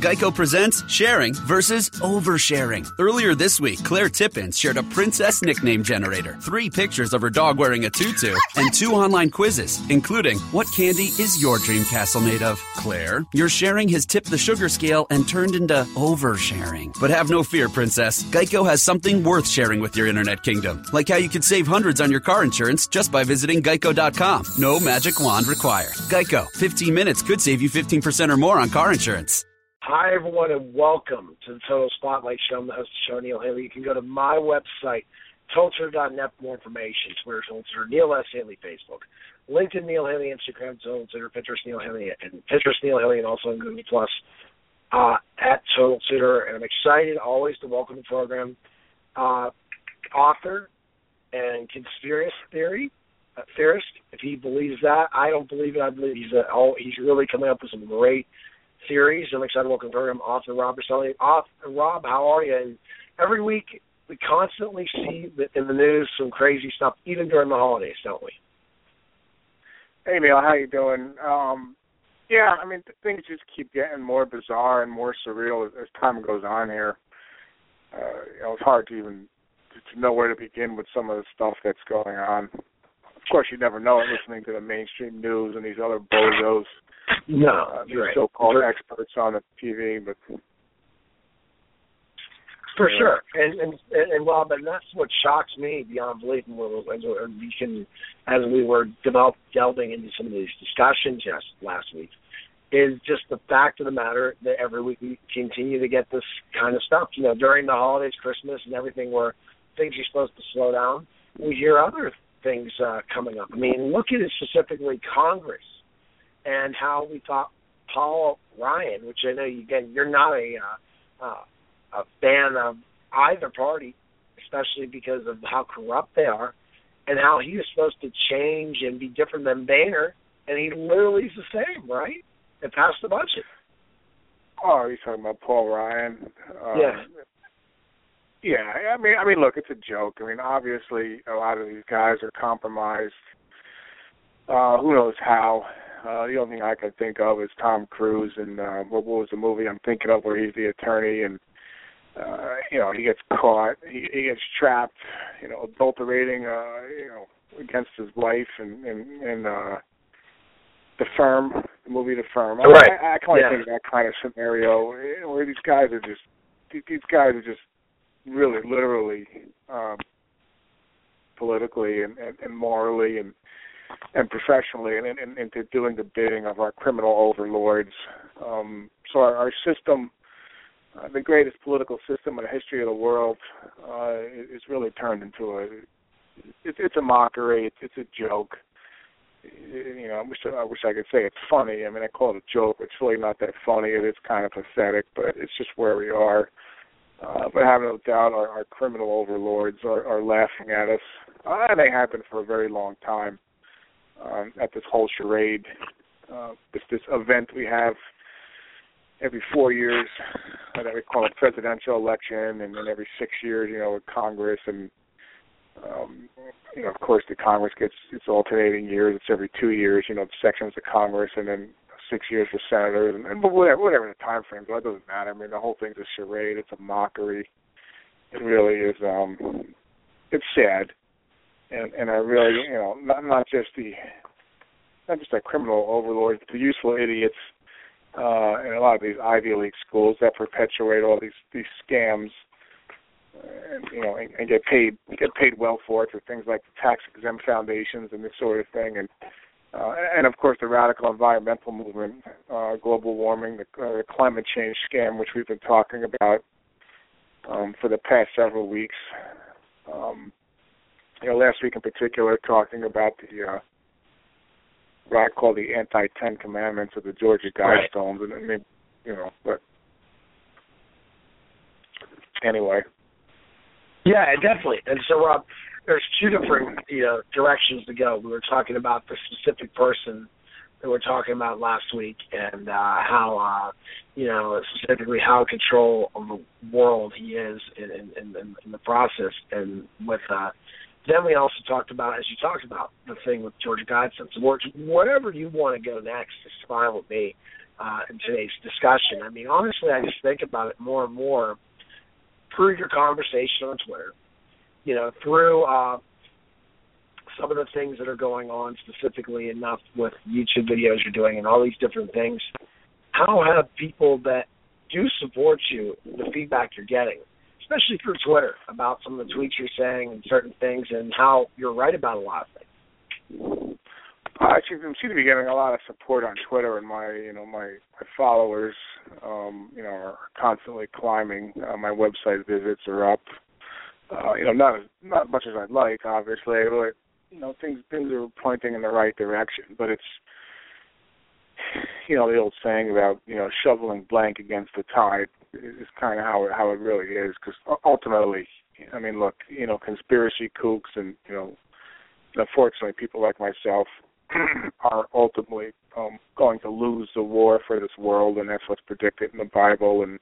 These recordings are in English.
Geico presents sharing versus oversharing. Earlier this week, Claire Tippins shared a princess nickname generator, 3 pictures of her dog wearing a tutu, and 2 online quizzes, including what candy is your dream castle made of? Claire, your sharing has tipped the sugar scale and turned into oversharing. But have no fear, princess. Geico has something worth sharing with your internet kingdom, like how you could save hundreds on your car insurance just by visiting geico.com. No magic wand required. Geico, 15 minutes could save you 15% or more on car insurance. Hi, everyone, and welcome to the Total Spotlight Show. I'm the host of the show, Neil Haley. You can go to my website, totaltutor.net, for more information. Twitter, Total Tutor, Neil S. Haley, Facebook. LinkedIn, Neil Haley, Instagram, Total Tutor, Pinterest, Neil Haley, and Pinterest, Neil Haley, and also on Google Plus at Total Tutor. And I'm excited always to welcome the program author and conspiracy theorist, if he believes that. I don't believe it. I believe he's really coming up with some great theories. I'm excited to welcome the program author Rob Berselli. Rob, how are you? And every week we constantly see in the news some crazy stuff, even during the holidays, don't we? Hey, Neil, how you doing? Yeah, I mean, things just keep getting more bizarre and more surreal as time goes on here. It's hard to even to know where to begin with some of the stuff that's going on. Of course, you never know it listening to the mainstream news and these other bozos. No, these so-called experts on the TV, but for sure. And Rob, and that's what shocks me beyond belief. And we can, as we were delving into some of these discussions last week, is just the fact of the matter that every week we continue to get this kind of stuff. You know, during the holidays, Christmas, and everything where things are supposed to slow down, we hear other things coming up. I mean, look at it specifically, Congress, and how we thought Paul Ryan, which I know, again, you're not a fan of either party, especially because of how corrupt they are, and how he was supposed to change and be different than Boehner, and he literally is the same, right? And passed the budget. Oh, you're talking about Paul Ryan? Yeah. Yeah, I mean, look, it's a joke. I mean, obviously, a lot of these guys are compromised. Who knows how? The only thing I can think of is Tom Cruise, and what was the movie I'm thinking of where he's the attorney, and he gets caught, he gets trapped, adulterating, against his wife, and The Firm, the movie The Firm. Right. I kind of think of that kind of scenario where these guys are just really, literally, politically and morally and professionally, and into doing the bidding of our criminal overlords. So our system, the greatest political system in the history of the world, is really turned into it's a mockery. It's a joke. I wish I could say it's funny. I mean, I call it a joke. It's really not that funny. It is kind of pathetic, but it's just where we are. But have no doubt our criminal overlords are laughing at us. And they have been for a very long time at this whole charade. This event we have every 4 years that we call a presidential election, and then every 6 years, with Congress. And, of course, the Congress gets its alternating years. It's every 2 years, the sections of Congress, and then 6 years for senators, and whatever the time frame, but it doesn't matter. I mean, the whole thing's a charade. It's a mockery. It really is. It's sad, and I really, not just the criminal overlords, but the useful idiots in a lot of these Ivy League schools that perpetuate all these scams, and get paid well for it, for things like tax exempt foundations and this sort of thing, and of course the radical environmental movement, global warming, the climate change scam, which we've been talking about for the past several weeks. Last week in particular, talking about what I call the anti-10 commandments of the Georgia Guidestones, and I mean, but anyway. Yeah, definitely. And so, Rob, there's two different directions to go. We were talking about the specific person that we're talking about last week, and how specifically how in control of the world he is in the process, and with then we also talked about, as you talked about, the thing with Georgia Guidestones. Whatever you want to go next is fine with me. in today's discussion. I mean, honestly, I just think about it more and more through your conversation on Twitter, through some of the things that are going on specifically enough with YouTube videos you're doing and all these different things. How have people that do support you, the feedback you're getting, especially through Twitter, about some of the tweets you're saying and certain things, and how you're right about a lot of things? I seem to be getting a lot of support on Twitter, and my followers, are constantly climbing. My website visits are up. Not as much as I'd like, obviously, but things are pointing in the right direction. But it's the old saying about shoveling blank against the tide is kind of how it really is. Because ultimately, I mean, look, conspiracy kooks and unfortunately people like myself are ultimately going to lose the war for this world, and that's what's predicted in the Bible. And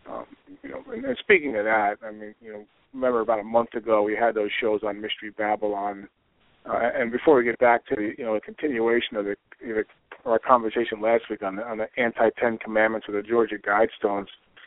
and speaking of that, I mean, remember about a month ago we had those shows on Mystery Babylon, and before we get back to the continuation of our conversation last week on the anti-10 commandments of the Georgia Guidestones,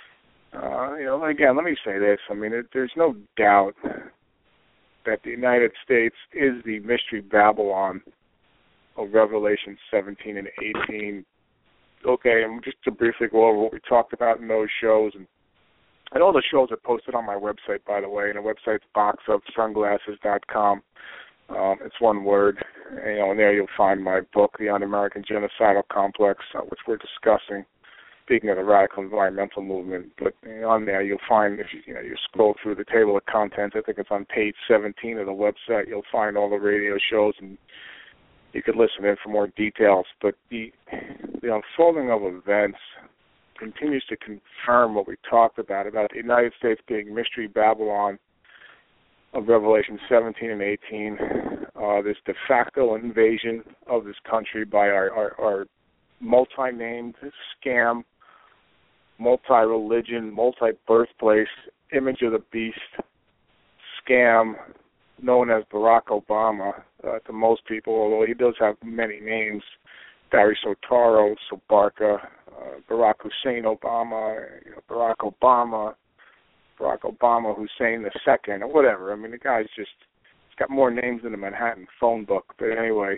again, let me say this. I mean, there's no doubt that the United States is the Mystery Babylon of Revelation 17 and 18. Okay, and just to briefly go over what we talked about in those shows, and all the shows are posted on my website, by the way, and the website's boxofsunglasses.com. It's one word, and there you'll find my book, The Un-American Genocidal Complex, which we're discussing, speaking of the radical environmental movement. But on there you'll find, if you scroll through the table of contents, I think it's on page 17 of the website, you'll find all the radio shows, and you could listen in for more details. But the unfolding of events continues to confirm what we talked about the United States being Mystery Babylon of Revelation 17 and 18, this de facto invasion of this country by our multi-named scam, multi-religion, multi-birthplace, image of the beast scam known as Barack Obama to most people, although he does have many names: Barry Soetoro, Sobarka, Barack Hussein Obama, Barack Obama, Hussein II, or whatever. I mean, the guy's he's got more names than the Manhattan phone book. But anyway,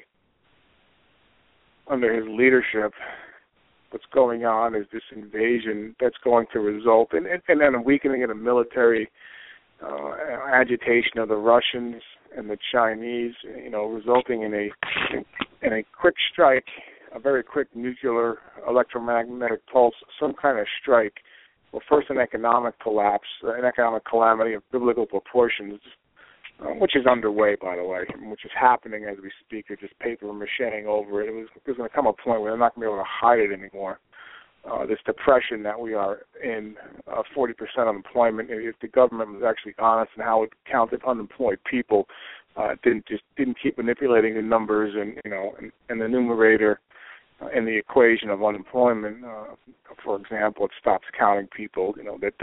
under his leadership, what's going on is this invasion that's going to result in a weakening of the military, agitation of the Russians and the Chinese, resulting in a quick strike, a very quick nuclear electromagnetic pulse, some kind of strike. Well, first an economic collapse, an economic calamity of biblical proportions, which is underway, by the way, which is happening as we speak. They're just paper macheing over it. There's going to come a point where they're not going to be able to hide it anymore. This depression that we are in, 40% unemployment. If the government was actually honest in how it counted unemployed people, didn't keep manipulating the numbers and the numerator in the equation of unemployment. For example, it stops counting people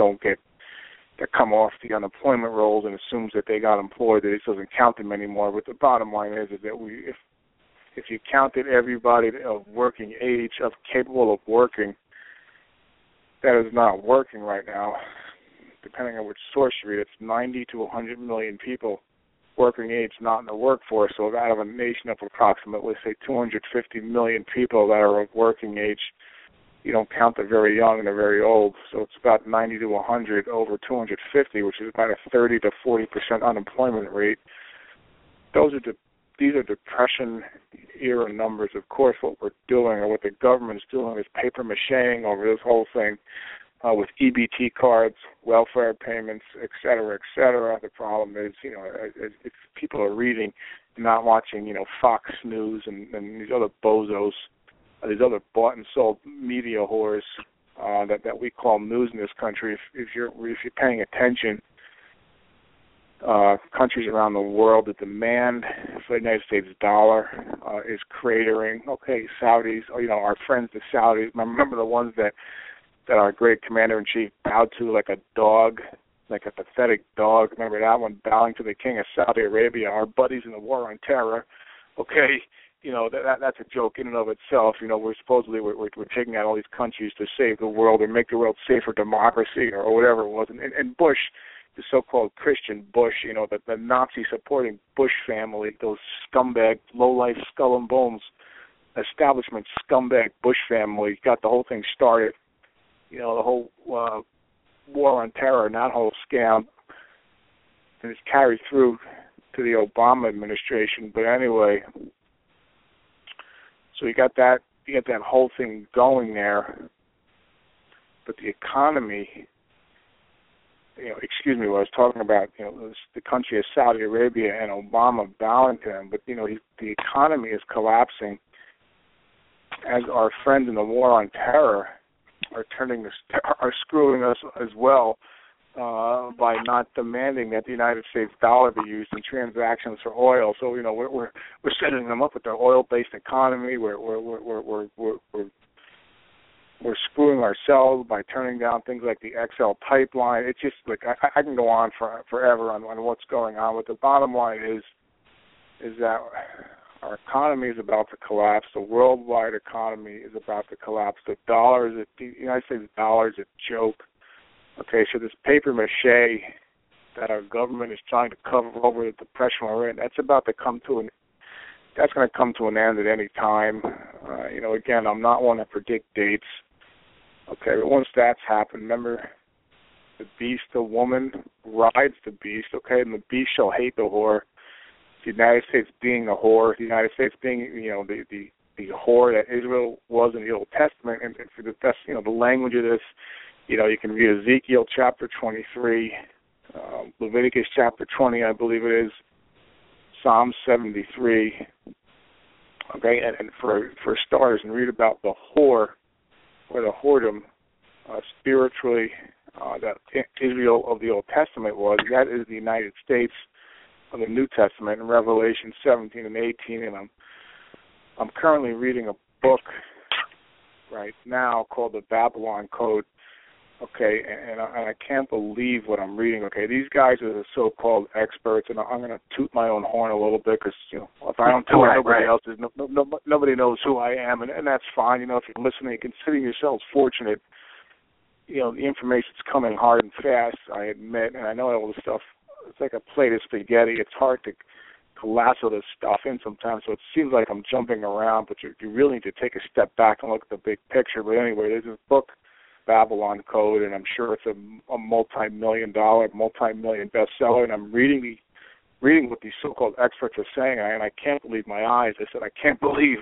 that come off the unemployment rolls and assumes that they got employed, that it doesn't count them anymore. But the bottom line is that if you counted everybody of working age, of capable of working, that is not working right now, depending on which source you read, it's 90 to 100 million people working age not in the workforce. So out of a nation of approximately, say, 250 million people that are of working age, you don't count the very young and the very old. So it's about 90 to 100 over 250, which is about a 30 to 40% unemployment rate. These are Depression-era numbers. Of course, what we're doing, or what the government's doing, is paper macheing over this whole thing with EBT cards, welfare payments, et cetera, et cetera. The problem is, if people are reading and not watching, Fox News and these other bozos, these other bought and sold media whores that we call news in this country. If you're paying attention, countries around the world, the demand for the United States dollar is cratering. Okay, Saudis, our friends the Saudis. Remember the ones that our great commander-in-chief bowed to like a dog, like a pathetic dog. Remember that one, bowing to the king of Saudi Arabia, our buddies in the war on terror. Okay, that's a joke in and of itself. We're supposedly we're taking out all these countries to save the world or make the world safer democracy or whatever it was. And Bush, the so-called Christian Bush, the Nazi-supporting Bush family, those scumbag, low-life, skull and bones, establishment scumbag Bush family got the whole thing started. The whole war on terror and that whole scam, and it's carried through to the Obama administration. But anyway, so you got that whole thing going there. But the economy, what I was talking about, the country of Saudi Arabia and Obama bowing to him, but the economy is collapsing as our friends in the war on terror are screwing us as well by not demanding that the United States dollar be used in transactions for oil. So we're setting them up with their oil-based economy. We're screwing ourselves by turning down things like the XL pipeline. It's just like I can go on forever on what's going on. But the bottom line is that our economy is about to collapse. The worldwide economy is about to collapse. The United States dollar is a joke. Okay, so this paper mache that our government is trying to cover over the depression we're in, that's going to come to an end at any time. Again, I'm not one to predict dates. Okay, but once that's happened, remember, the beast, the woman, rides the beast, okay, and the beast shall hate the whore. The United States being the whore, the United States being, the whore that Israel was in the Old Testament, and for the best, the language of this, you can read Ezekiel chapter 23, Leviticus chapter 20, I believe it is, Psalm 73, okay, and for starters, and read about the whore, or the whoredom, spiritually, that Israel of the Old Testament was. That is the United States of the New Testament in Revelation 17 and 18, and I'm currently reading a book right now called The Babylon Code. Okay, and I can't believe what I'm reading. Okay, these guys are the so-called experts, and I'm going to toot my own horn a little bit because if I don't do it, nobody else is. Nobody knows who I am, and that's fine. If you're listening, consider yourselves fortunate. The information's coming hard and fast. I admit, and I know all this stuff. It's like a plate of spaghetti. It's hard to lasso this stuff in sometimes, so it seems like I'm jumping around, but you really need to take a step back and look at the big picture. But anyway, there's this book, Babylon Code, and I'm sure it's a multi-million bestseller, and I'm reading what these so-called experts are saying, and I can't believe my eyes. I said, I can't believe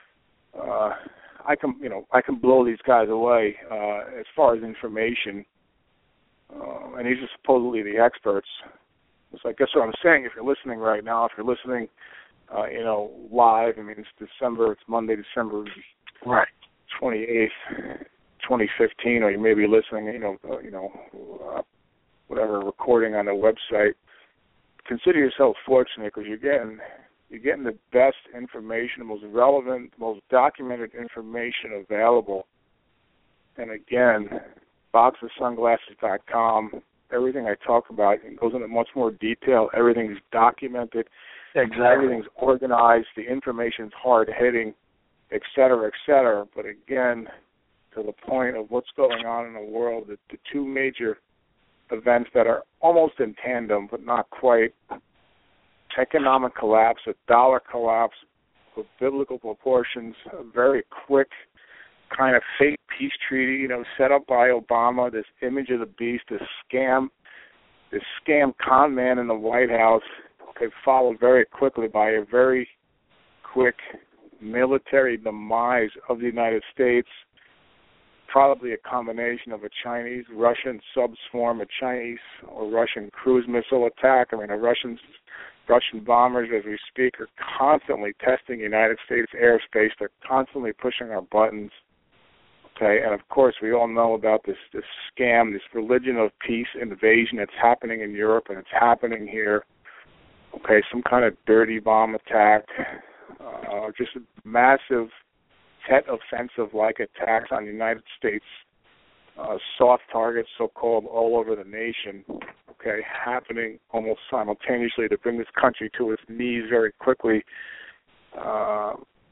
I can blow these guys away as far as information, and these are supposedly the experts. So I guess what I'm saying, if you're listening right now, if you're listening, live, it's Monday, December 28th, 2015, or you may be listening, whatever, recording on the website. Consider yourself fortunate because you're getting the best information, the most relevant, most documented information available. And again, boxofsunglasses.com. Everything I talk about goes into much more detail. Everything's documented. Exactly. Everything's organized. The information's hard-hitting, et cetera, et cetera. But again, to the point of what's going on in the world, the two major events that are almost in tandem, but not quite, economic collapse, a dollar collapse with biblical proportions, a very quick kind of fake peace treaty, set up by Obama, this image of the beast, this scam con man in the White House, followed very quickly by a very quick military demise of the United States, probably a combination of a Chinese-Russian sub-swarm, a Chinese or Russian cruise missile attack. Russian bombers, as we speak, are constantly testing United States airspace. They're constantly pushing our buttons. Okay, and of course we all know about this scam, this religion of peace invasion that's happening in Europe and it's happening here. Okay, some kind of dirty bomb attack, just a massive Tet offensive-like attacks on United States soft targets, so-called, all over the nation. Okay, happening almost simultaneously to bring this country to its knees very quickly.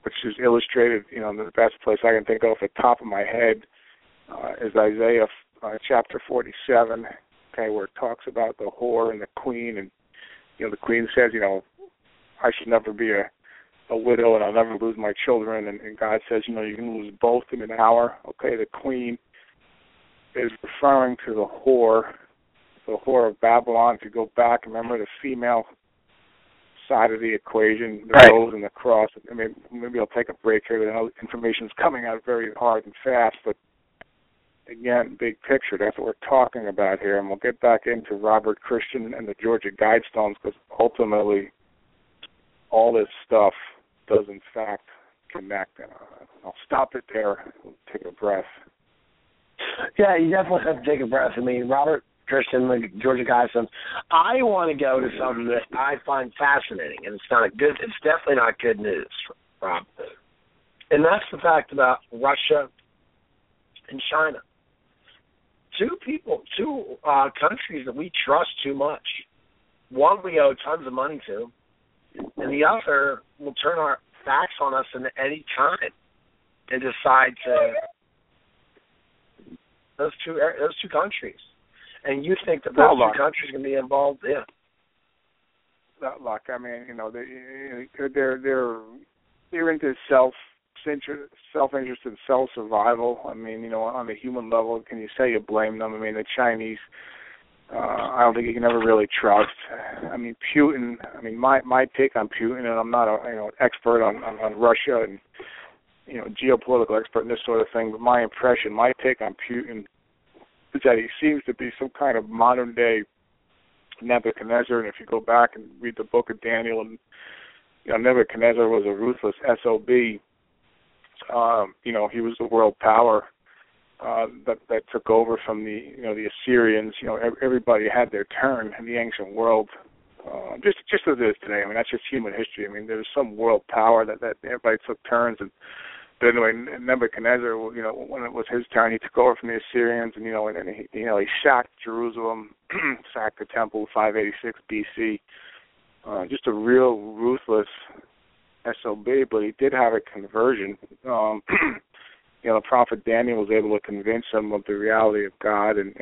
which is illustrated, the best place I can think of off the top of my head is Isaiah chapter 47, okay, where it talks about the whore and the queen, and the queen says, I should never be a widow and I'll never lose my children, and God says, you can lose both in an hour. Okay, the queen is referring to the whore of Babylon. If you go back, remember the female side of the equation, the rose and the cross. I mean, maybe I'll take a break here. I know information's coming out very hard and fast, but again, big picture, that's what we're talking about here. And we'll get back into Robert Christian and the Georgia Guidestones, because ultimately all this stuff does in fact connect. And I'll stop it there. We'll take a breath. Yeah, you definitely have to take a breath. I mean, Robert Christian, the Georgia Guidestones. I want to go to something that I find fascinating, and it's definitely not good news, Rob. And that's the fact about Russia and China. Two countries that we trust too much. One we owe tons of money to, and the other will turn our backs on us at any time and decide to those two countries. And you think that those two countries can be involved? Yeah. Look, I mean, they're into self-interest and self-survival. I mean, on the human level, can you say you blame them? I mean, the Chinese, I don't think you can ever really trust. I mean, Putin, my take on Putin, and I'm not an expert on Russia and, geopolitical expert and this sort of thing, but my take on Putin is that he seems to be some kind of modern-day Nebuchadnezzar. And if you go back and read the book of Daniel, and Nebuchadnezzar was a ruthless SOB. He was the world power that took over from the Assyrians. Everybody had their turn in the ancient world, just as it is today. I mean, that's just human history. I mean, there was some world power that everybody took turns. But anyway, Nebuchadnezzar, when it was his turn, he took over from the Assyrians, and he sacked Jerusalem, sacked the temple, 586 BC. Just a real ruthless SOB, but he did have a conversion. The prophet Daniel was able to convince him of the reality of God, and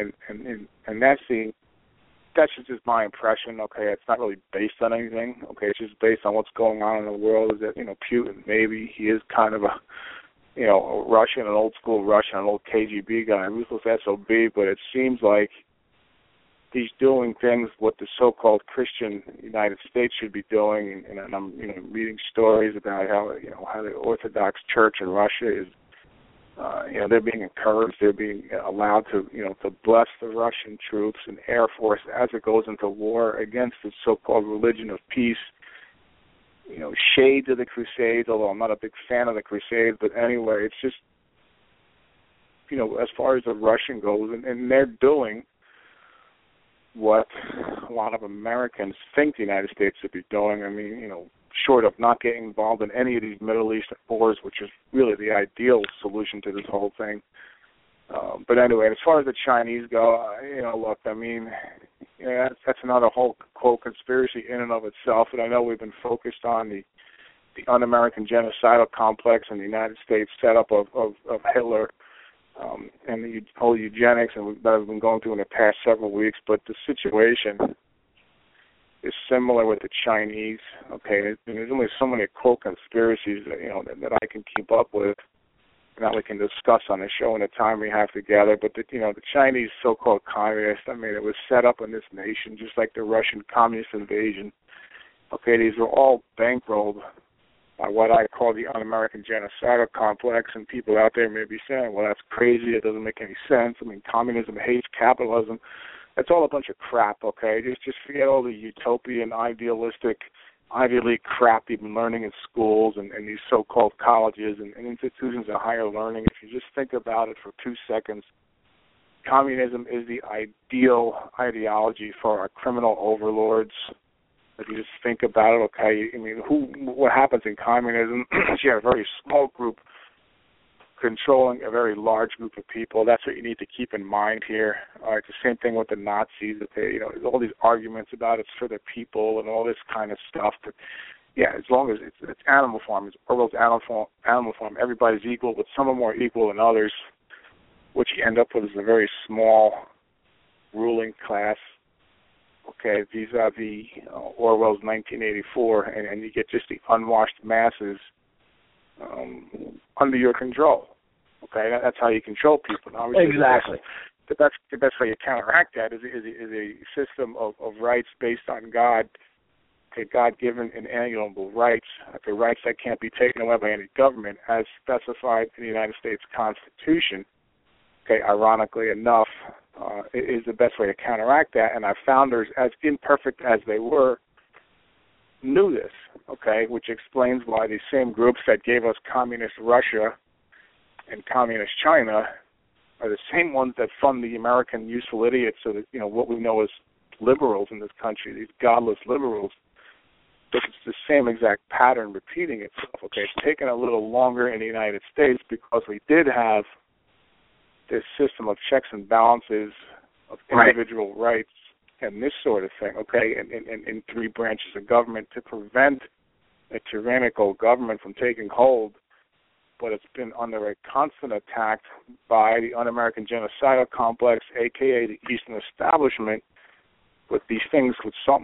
that's just my impression. Okay, it's not really based on anything. Okay, it's just based on what's going on in the world. Is that Putin, maybe he is kind of a Russian, an old school Russian, an old KGB guy, a ruthless SOB, but it seems like he's doing things what the so-called Christian United States should be doing, and I'm reading stories about how the Orthodox Church in Russia is they're being encouraged, they're being allowed to to bless the Russian troops and Air Force as it goes into war against the so-called religion of peace. Shades of the Crusades, although I'm not a big fan of the Crusades, but anyway, it's just as far as the Russian goes, and they're doing what a lot of Americans think the United States should be doing. I mean, short of not getting involved in any of these Middle Eastern wars, which is really the ideal solution to this whole thing. But anyway, as far as the Chinese go, look, I mean, that's another whole quote conspiracy in and of itself. And I know we've been focused on the un-American genocidal complex in the United States setup of Hitler. And the whole eugenics that we've been going through in the past several weeks, but the situation is similar with the Chinese. Okay, and there's only so many quote conspiracies that I can keep up with, and that we can discuss on the show in the time we have together. But the Chinese so-called communists, I mean, it was set up in this nation just like the Russian communist invasion. Okay, these were all bankrolled by what I call the un-American genocidal complex, and people out there may be saying, well, that's crazy, it doesn't make any sense. I mean, communism hates capitalism. That's all a bunch of crap, okay? Just forget all the utopian, idealistic, Ivy League crap you've been learning in schools and these so-called colleges and institutions of higher learning. If you just think about it for 2 seconds, communism is the ideal ideology for our criminal overlords. If you just think about it, okay, I mean, what happens in communism is you have a very small group controlling a very large group of people. That's what you need to keep in mind here. All right, the same thing with the Nazis. That there's all these arguments about it's for the people and all this kind of stuff. But as long as it's Animal Farm, it's Orwell's Animal Farm, everybody's equal, but some are more equal than others. What you end up with is a very small ruling class, okay, vis-a-vis Orwell's 1984, and you get just the unwashed masses under your control. Okay, that's how you control people. Now, exactly. The best way you counteract that is a system of rights based on God, okay, God-given and inalienable rights, okay, rights that can't be taken away by any government, as specified in the United States Constitution. Okay, ironically enough, is the best way to counteract that, and our founders, as imperfect as they were, knew this, okay, which explains why these same groups that gave us communist Russia and communist China are the same ones that fund the American useful idiots, so that, what we know as liberals in this country, these godless liberals. But it's the same exact pattern repeating itself, okay? It's taken a little longer in the United States because we did have this system of checks and balances of individual rights and this sort of thing, okay, in three branches of government to prevent a tyrannical government from taking hold. But it's been under a constant attack by the un-American genocidal complex, a.k.a. the Eastern establishment, with these things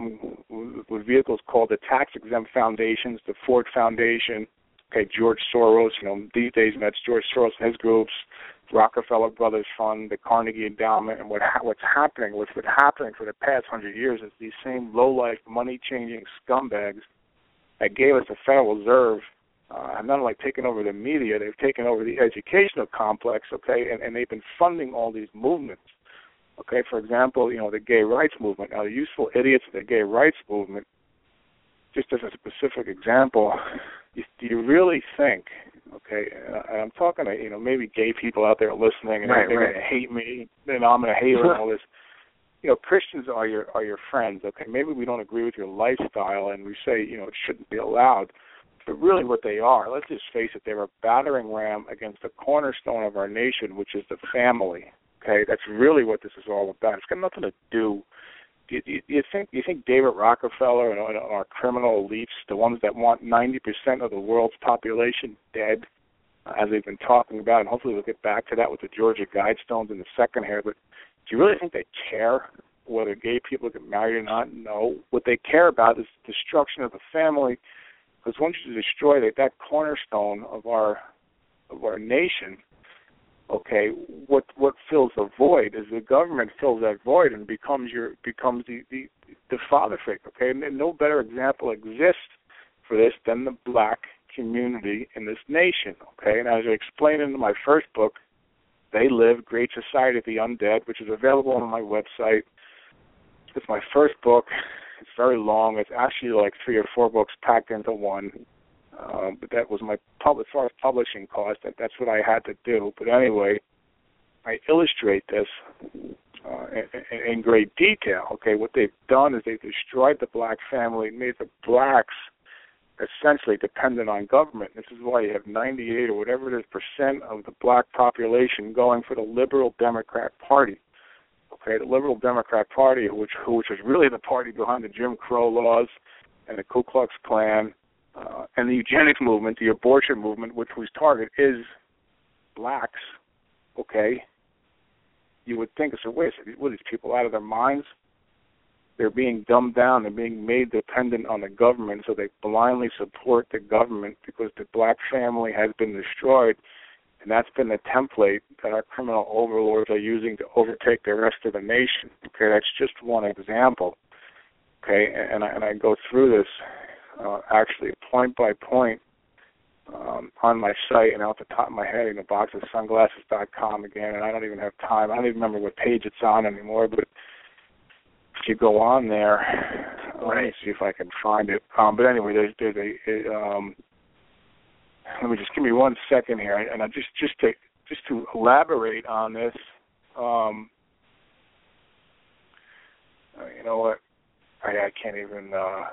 with vehicles called the tax-exempt foundations, the Ford Foundation, okay, George Soros, these days that's George Soros and his groups, Rockefeller Brothers Fund, the Carnegie Endowment, and what's happening for the past 100 years is these same low-life, money-changing scumbags that gave us the Federal Reserve have not only taken over the media, they've taken over the educational complex, okay, and they've been funding all these movements. Okay, for example, the gay rights movement. Now, the useful idiots of the gay rights movement, just as a specific example, do you really think, okay, and I'm talking to, maybe gay people out there listening, and they're going to hate me, and I'm going to hate them and all this. Christians are your friends, okay? Maybe we don't agree with your lifestyle, and we say, it shouldn't be allowed. But really what they are, let's just face it, they're a battering ram against the cornerstone of our nation, which is the family. Okay, that's really what this is all about. It's got nothing to do. Do you think David Rockefeller and our criminal elites, the ones that want 90% of the world's population dead, as they've been talking about, and hopefully we'll get back to that with the Georgia Guidestones in a second here, but do you really think they care whether gay people get married or not? No. What they care about is the destruction of the family, because once you destroy that cornerstone of our nation, okay, what fills the void is the government fills that void and becomes the father figure, okay? And no better example exists for this than the black community in this nation, okay? And as I explained in my first book, They Live, Great Society of the Undead, which is available on my website. It's my first book. It's very long. It's actually like 3 or 4 books packed into one. But that was as far as publishing cost, that's what I had to do. But anyway, I illustrate this in great detail. Okay, what they've done is they've destroyed the black family, made the blacks essentially dependent on government. This is why you have 98 or whatever it is % of the black population going for the Liberal Democrat Party. Okay, the Liberal Democrat Party, which was really the party behind the Jim Crow laws and the Ku Klux Klan, and the eugenics movement, the abortion movement, which whose target is blacks, okay? You would think, so wait a second, what are these people out of their minds? They're being dumbed down, they're being made dependent on the government, so they blindly support the government because the black family has been destroyed, and that's been the template that our criminal overlords are using to overtake the rest of the nation. Okay, that's just one example. Okay, and I go through this actually point by point on my site and out the top of my head in a box of sunglasses.com again, and I don't even have time. I don't even remember what page it's on anymore, but if you go on there, let me see if I can find it. But anyway, there's let me just give me 1 second here, and I just to elaborate on this. You know what? I can't even.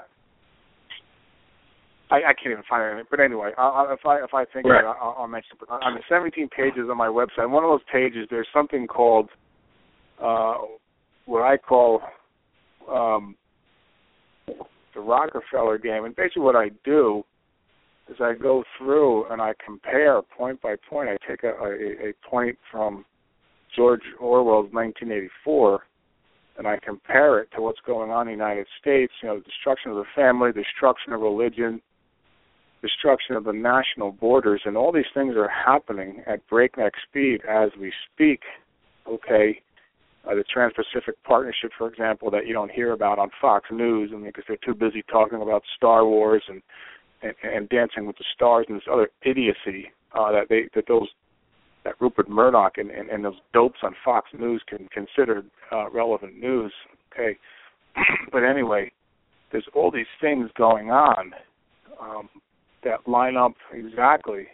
I can't even find anything. But anyway, if I think of it, I'll mention it. But on the 17 pages on my website, one of those pages, there's something called what I call the Rockefeller game. And basically what I do is I go through and I compare point by point. I take a point from George Orwell's 1984, and I compare it to what's going on in the United States, the destruction of the family, destruction of religion, destruction of the national borders, and all these things are happening at breakneck speed as we speak, okay? The Trans-Pacific Partnership, for example, that you don't hear about on Fox News, because they're too busy talking about Star Wars and Dancing with the Stars and this other idiocy that Rupert Murdoch and those dopes on Fox News can consider relevant news, okay? But anyway, there's all these things going on that line up exactly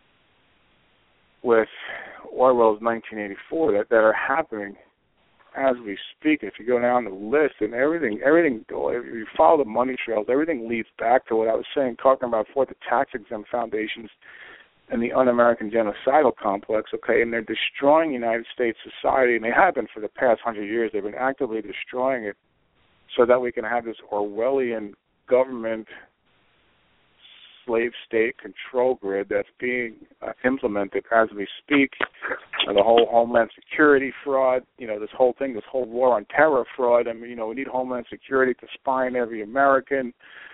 with Orwell's 1984 that are happening as we speak. If you go down the list and everything, if you follow the money trails, everything leads back to what I was saying, talking about for the tax-exempt foundations and the un-American genocidal complex, okay, and they're destroying United States society, and they have been for the past 100 years. They've been actively destroying it so that we can have this Orwellian government slave state control grid that's being implemented as we speak. The whole Homeland Security fraud, this whole thing, this whole war on terror fraud. I mean, we need Homeland Security to spy on every American,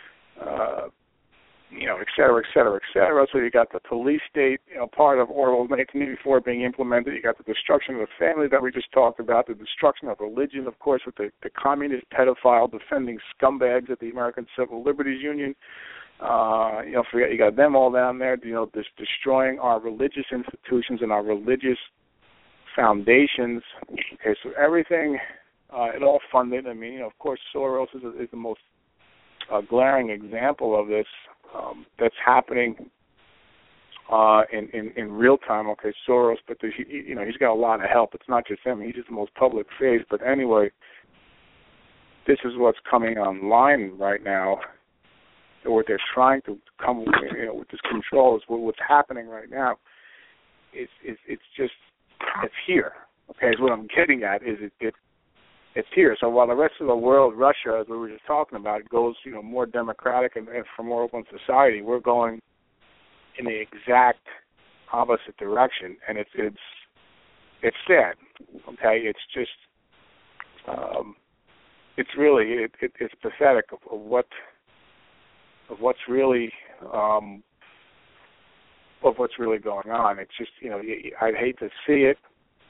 et cetera, et cetera, et cetera. So you got the police state, part of Orwell's 1984 being implemented. You got the destruction of the family that we just talked about, the destruction of religion, of course, with the communist pedophile defending scumbags at the American Civil Liberties Union. Forget you got them all down there, destroying our religious institutions and our religious foundations. Okay, so everything, it all funded. I mean, of course, Soros is the most glaring example of this that's happening in real time. Okay, Soros, but he's got a lot of help. It's not just him. He's just the most public face. But anyway, this is what's coming online right now. What they're trying to come with this control is what's happening right now. It's here. Okay, is what I'm getting at. Is it's here. So while the rest of the world, Russia, as we were just talking about, goes more democratic and for more open society, we're going in the exact opposite direction, and it's sad. Okay, it's just it's really it's pathetic of what's really going on. It's just I'd hate to see it,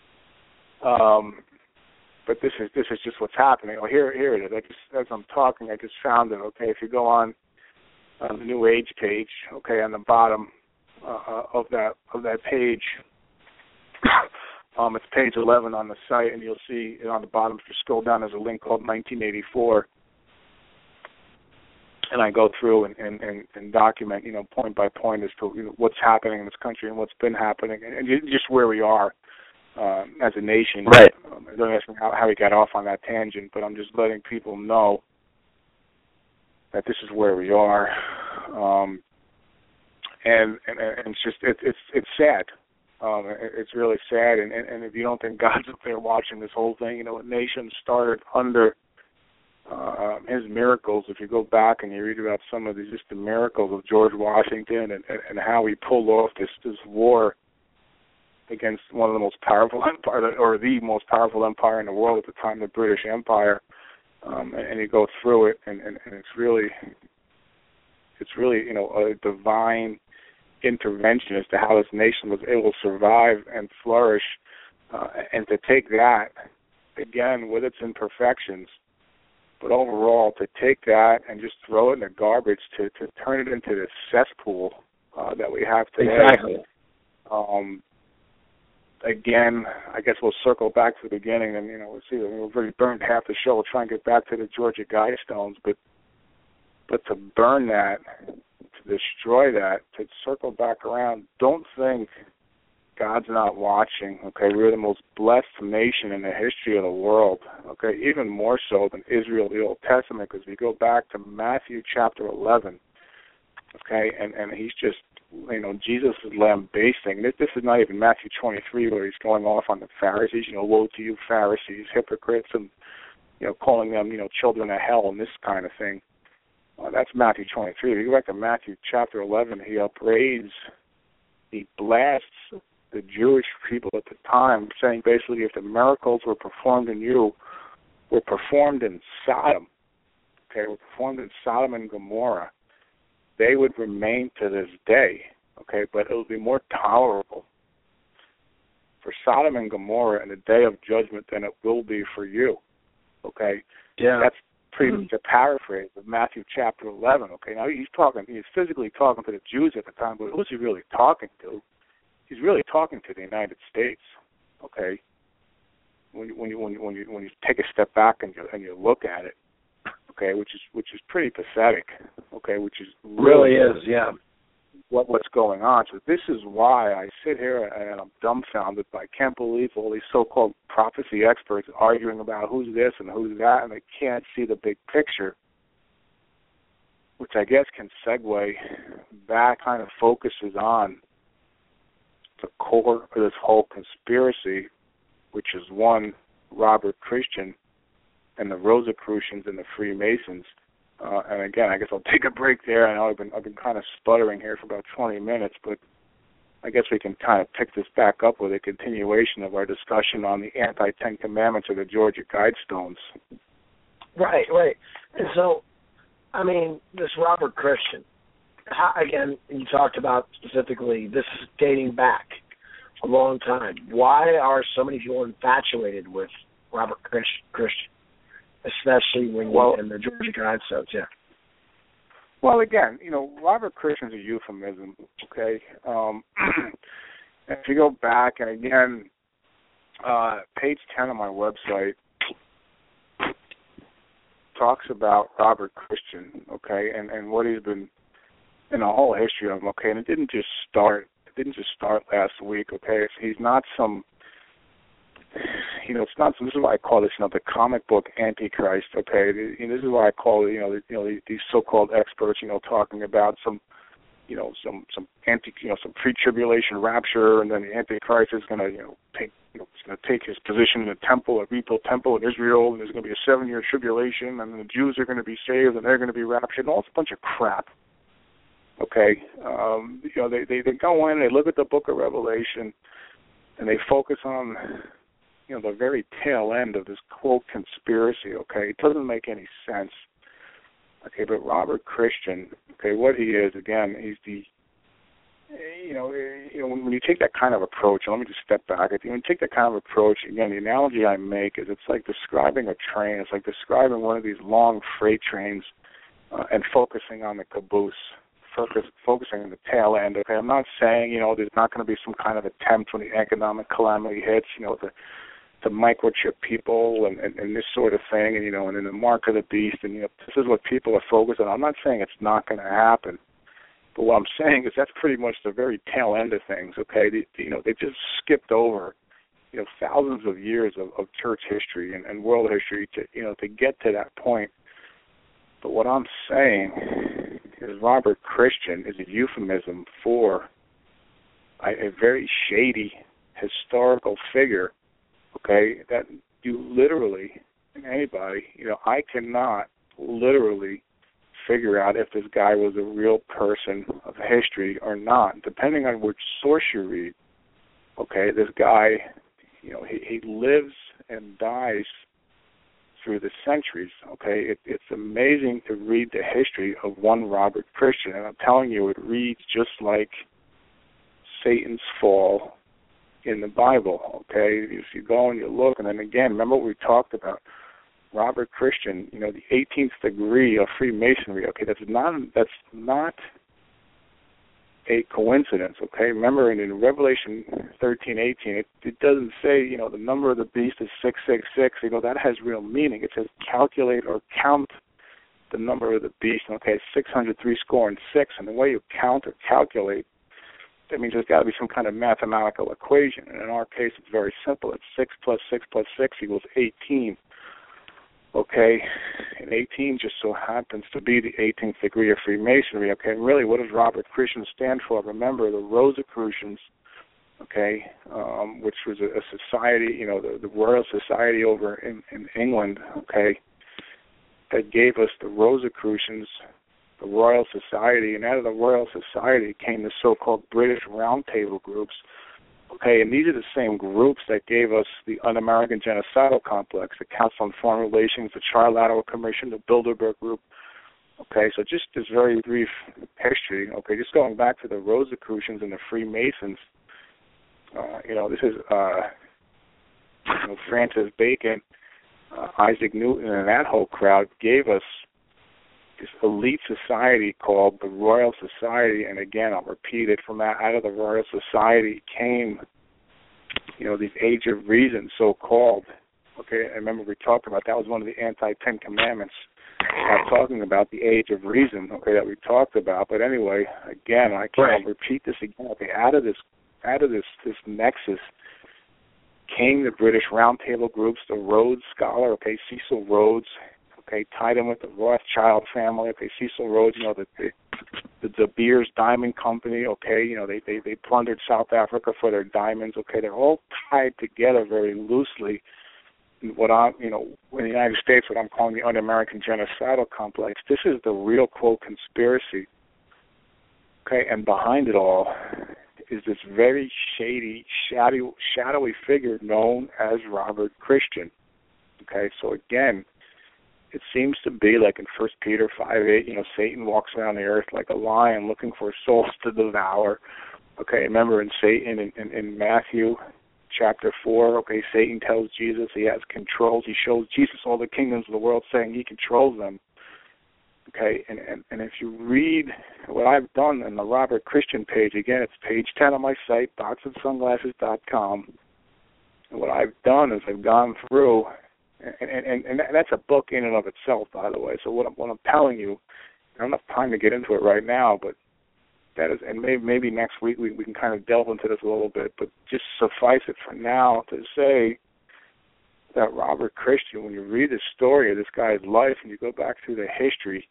but this is just what's happening. Oh, here it is. As I'm talking, I just found it. Okay, if you go on the New Age page, okay, on the bottom of that page, it's page 11 on the site, and you'll see on the bottom. If you scroll down, there's a link called 1984. And I go through and document, point by point as to what's happening in this country and what's been happening, and just where we are as a nation. Right. Don't ask me how we got off on that tangent, but I'm just letting people know that this is where we are, and it's just it's sad. It's really sad, and if you don't think God's up there watching this whole thing, a nation started under his miracles. If you go back and you read about some of the miracles of George Washington and how he pulled off this war against one of the most powerful empire, or the most powerful empire in the world at the time, the British Empire, and you go through it, and it's really a divine intervention as to how this nation was able to survive and flourish, and to take that again with its imperfections. But overall, to take that and just throw it in the garbage, to turn it into this cesspool that we have today. Exactly. Again, I guess we'll circle back to the beginning, and we'll see. We've already burned half the show. We'll try and get back to the Georgia Guidestones, but to burn that, to destroy that, to circle back around. Don't think God's not watching. Okay, we're the most blessed nation in the history of the world. Okay, even more so than Israel, the Old Testament, because we go back to Matthew chapter 11. Okay, and he's just, Jesus is lambasting. This is not even Matthew 23 where he's going off on the Pharisees. Woe to you, Pharisees, hypocrites, and calling them, children of hell and this kind of thing. Well, that's Matthew 23. If you go back to Matthew chapter 11, he upbraids, he blasts the Jewish people at the time, saying basically if the miracles were performed in you, were performed in Sodom, okay, were performed in Sodom and Gomorrah, they would remain to this day, okay, but it would be more tolerable for Sodom and Gomorrah in the day of judgment than it will be for you, okay? Yeah. That's pretty much a paraphrase of Matthew chapter 11, okay? Now he's physically talking to the Jews at the time, but who's he really talking to? He's really talking to the United States, okay? When you take a step back and you look at it, okay, which is pretty pathetic, okay, which is really is, yeah. What's going on. So this is why I sit here and I'm dumbfounded. I can't believe all these so-called prophecy experts arguing about who's this and who's that, and they can't see the big picture, which I guess can segue back, kind of focuses on the core of this whole conspiracy, which is one, Robert Christian and the Rosicrucians and the Freemasons. And again, I guess I'll take a break there. I know I've been kind of sputtering here for about 20 minutes, but I guess we can kind of pick this back up with a continuation of our discussion on the anti-Ten Commandments or the Georgia Guidestones. Right. And so, I mean, this Robert Christian, again, you talked about specifically, this is dating back a long time. Why are so many people infatuated with Robert Christian? Especially when you're in the Georgia Guidestones, yeah. Well, again, Robert Christian's a euphemism, okay? If you go back, and again, page 10 of my website talks about Robert Christian, okay, and what he's been in the whole history of him, okay, and it didn't just start last week, okay? He's not some... it's not. This is why I call this, the comic book Antichrist. Okay, this is why I call it, these so-called experts, talking about some some pre-tribulation rapture, and then the Antichrist is going to, take his position in the temple, a rebuilt temple in Israel, and there's going to be a 7-year tribulation, and the Jews are going to be saved, and they're going to be raptured, and all this bunch of crap. Okay, they go in, they look at the Book of Revelation, and they focus on the very tail end of this quote conspiracy, okay? It doesn't make any sense. Okay, but Robert Christian, okay, what he is, again, he's the, when you take that kind of approach, let me just step back. When you take that kind of approach, again, the analogy I make is it's like describing a train. It's like describing one of these long freight trains and focusing on the caboose. Focusing on the tail end. Okay, I'm not saying there's not going to be some kind of attempt when the economic calamity hits, to microchip people and this sort of thing, and in the mark of the beast, and this is what people are focused on. I'm not saying it's not going to happen, but what I'm saying is that's pretty much the very tail end of things. Okay, they just skipped over thousands of years of church history and world history to get to that point. But what I'm saying is Robert Christian is a euphemism for a very shady historical figure, okay, that you literally, anybody, I cannot literally figure out if this guy was a real person of history or not, depending on which source you read. Okay, this guy, he lives and dies through the centuries, okay? It's amazing to read the history of one Robert Christian, and I'm telling you, it reads just like Satan's fall in the Bible, okay? If you go and you look, and then again, remember what we talked about, Robert Christian, the 18th degree of Freemasonry, okay, that's not a coincidence, okay? Remember, in Revelation 13:18, it doesn't say, the number of the beast is 666. That has real meaning. It says calculate or count the number of the beast. Okay, 636, and the way you count or calculate, that means there's got to be some kind of mathematical equation. And in our case, it's very simple. It's 6 plus 6 plus 6 equals 18. Okay, and 18 just so happens to be the 18th degree of Freemasonry. Okay, and really, what does Robert Christian stand for? Remember, the Rosicrucians, okay, which was a society, the Royal Society over in England, okay, that gave us the Rosicrucians the Royal Society, and out of the Royal Society came the so-called British Roundtable groups. Okay, and these are the same groups that gave us the Un-American Genocidal Complex, the Council on Foreign Relations, the Trilateral Commission, the Bilderberg Group. Okay, so just this very brief history. Okay, just going back to the Rosicrucians and the Freemasons. This is Francis Bacon, Isaac Newton, and that whole crowd gave us this elite society called the Royal Society. And again, I'll repeat it, from that, out of the Royal Society came, these Age of Reason, so-called. Okay, I remember we talked about that was one of the anti-10 commandments. I'm talking about the Age of Reason, okay, that we talked about. But anyway, again, I'll repeat this again. Okay, out of this nexus came the British Roundtable groups, the Rhodes Scholar, okay, Cecil Rhodes, okay, tied in with the Rothschild family, okay, Cecil Rhodes, the De Beers Diamond Company, okay, they plundered South Africa for their diamonds, okay, they're all tied together very loosely in in the United States, what I'm calling the Un-American Genocidal Complex. This is the real, quote, conspiracy, okay, and behind it all is this very shady, shadowy figure known as Robert Christian, okay, so again, it seems to be like in 1 Peter 5:8, Satan walks around the earth like a lion looking for souls to devour. Okay, remember in Matthew chapter 4, okay, Satan tells Jesus he has controls. He shows Jesus all the kingdoms of the world, saying he controls them. Okay, and if you read what I've done in the Robert Christian page, again, it's page 10 on my site, boxofsunglasses.com. And what I've done is I've gone through, and that's a book in and of itself, by the way. So what I'm telling you, I don't have time to get into it right now, but that is, and maybe next week we can kind of delve into this a little bit, but just suffice it for now to say that Robert Christian, when you read the story of this guy's life and you go back through the history,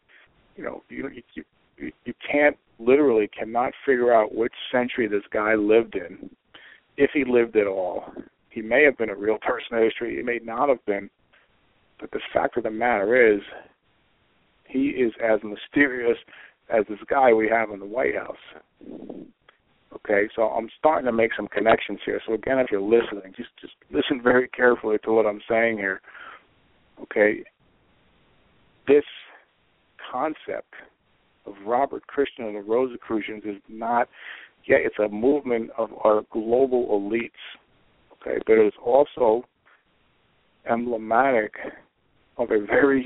you cannot figure out which century this guy lived in, if he lived at all. He may have been a real person in history, he may not have been, but the fact of the matter is, he is as mysterious as this guy we have in the White House. Okay, so I'm starting to make some connections here. So again, if you're listening, just listen very carefully to what I'm saying here. Okay, this concept of Robert Christian and the Rosicrucians is not, it's a movement of our global elites. Okay, but it is also emblematic of a very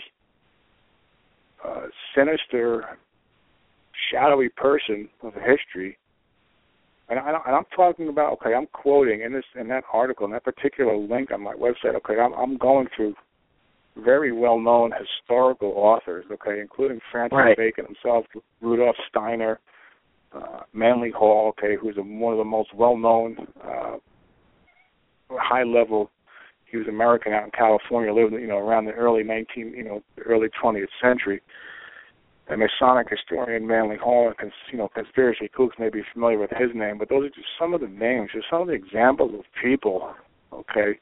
sinister, shadowy person of history. And I'm talking about, okay, I'm quoting in that article, in that particular link on my website, okay, I'm going through very well-known historical authors, okay, including Francis Bacon himself, Rudolf Steiner, Manly Hall, okay, who's one of the most well-known high-level. He was American out in California, lived, around the early 20th century. A Masonic historian, Manly Hall, and Conspiracy Kooks may be familiar with his name, but those are just some of the names, just some of the examples of people, okay,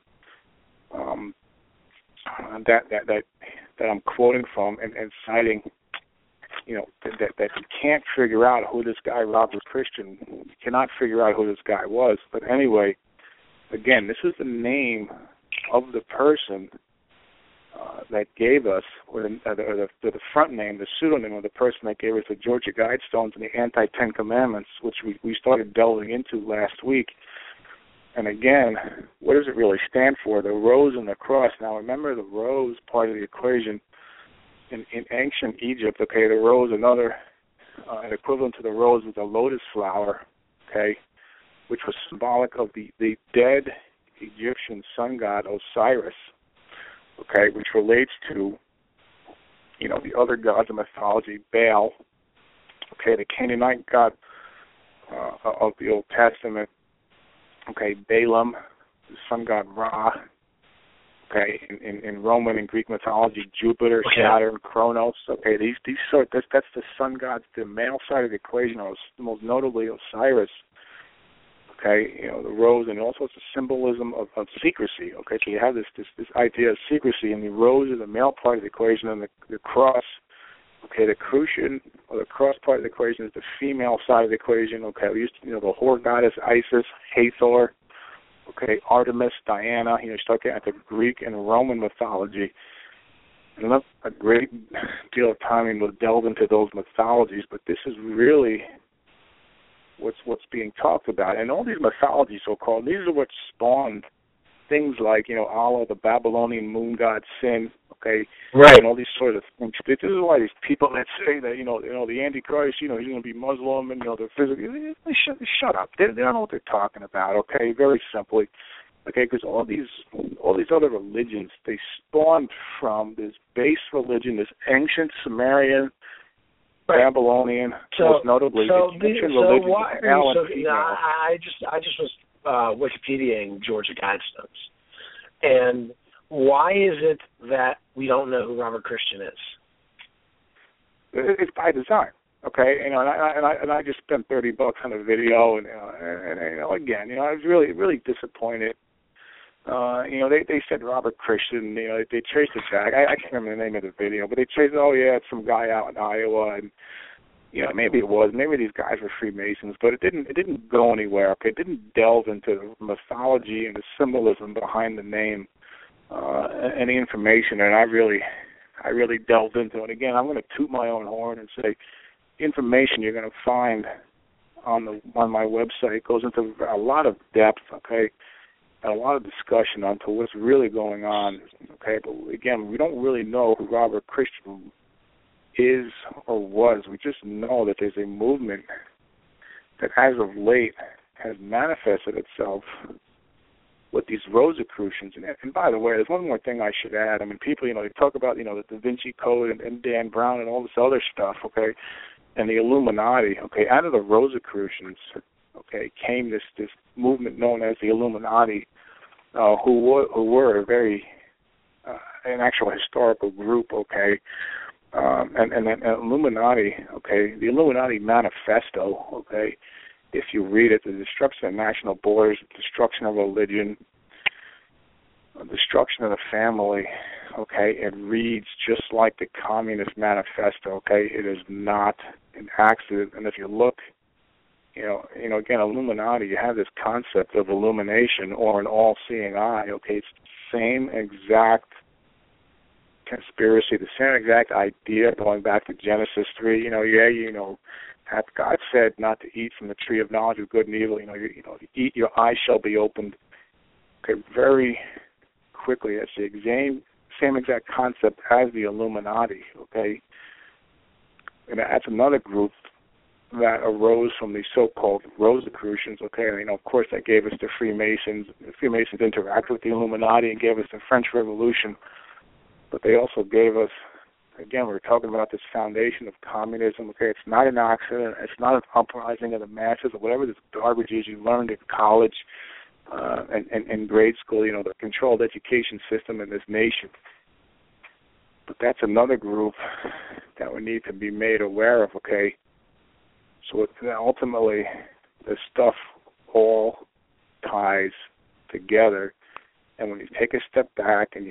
that I'm quoting from and citing, that you can't figure out who this guy Robert Christian, you cannot figure out who this guy was. But anyway, again, this is the name of the person that gave us, or the front name, the pseudonym of the person that gave us the Georgia Guidestones and the Anti-10 Commandments, which we started delving into last week. And again, what does it really stand for? The rose and the cross. Now remember the rose part of the equation in ancient Egypt, okay, the rose, an equivalent to the rose was a lotus flower, okay, which was symbolic of the dead Egyptian sun god Osiris, okay, which relates to, the other gods of mythology, Baal, okay, the Canaanite god of the Old Testament, okay, Balaam, the sun god Ra, okay, in Roman and Greek mythology, Jupiter, Saturn, Kronos, okay, that's the sun gods, the male side of the equation, most notably Osiris, okay, the rose, and all sorts of symbolism of secrecy, okay, so you have this idea of secrecy, and the rose is the male part of the equation, and the cross, Okay, the crucian, or the cross part of the equation, is the female side of the equation. Okay, we used to, the whore goddess Isis, Hathor. Okay, Artemis, Diana. You start getting at the Greek and Roman mythology. And not a great deal of time will delve into those mythologies, but this is really what's being talked about. And all these mythologies, so-called, these are what spawned things like, Allah, the Babylonian moon god, Sin, okay, right, and all these sort of things. This is why these people that say that, the Antichrist, he's going to be Muslim, and, they're physically, shut up. They don't know what they're talking about, okay, very simply. Okay, because all these other religions, they spawned from this base religion, this ancient Sumerian, Babylonian, most notably Egyptian religion. I just was Wikipediaing Georgia Guidestones, and why is it that we don't know who Robert Christian is? It's by design. Okay, and I just spent $30 on a video, and again, I was really disappointed. They said Robert Christian. They traced it back. I can't remember the name of the video, but they traced. Oh yeah, it's some guy out in Iowa, and maybe it was. Maybe these guys were Freemasons, but it didn't go anywhere. Okay, it didn't delve into the mythology and the symbolism behind the name, and the information. And I really delved into it. Again, I'm going to toot my own horn and say, information you're going to find on my website goes into a lot of depth. Okay. And a lot of discussion onto what's really going on, okay? But again, we don't really know who Robert Christian is or was. We just know that there's a movement that, as of late, has manifested itself with these Rosicrucians. And by the way, there's one more thing I should add. I mean, people, they talk about, the Da Vinci Code and Dan Brown and all this other stuff, okay, and the Illuminati, okay? Out of the Rosicrucians, okay, came this movement known as the Illuminati, who were a very an actual historical group, okay, and Illuminati, okay, the Illuminati Manifesto, okay, if you read it, the destruction of national borders, destruction of religion, destruction of the family, okay, it reads just like the Communist Manifesto, okay, it is not an accident, and if you look, again, Illuminati, you have this concept of illumination or an all-seeing eye, okay? It's the same exact conspiracy, the same exact idea going back to Genesis 3. Hath God said not to eat from the tree of knowledge of good and evil, eat, your eyes shall be opened. Okay, very quickly, it's the same exact concept as the Illuminati, okay? And that's another group that arose from the so-called Rosicrucians, okay? Of course, that gave us the Freemasons. The Freemasons interacted with the Illuminati and gave us the French Revolution. But they also gave us, again, we're talking about this foundation of communism, okay? It's not an accident. It's not an uprising of the masses or whatever this garbage is you learned in college and grade school, the controlled education system in this nation. But that's another group that we need to be made aware of, okay? So ultimately, this stuff all ties together. And when you take a step back and you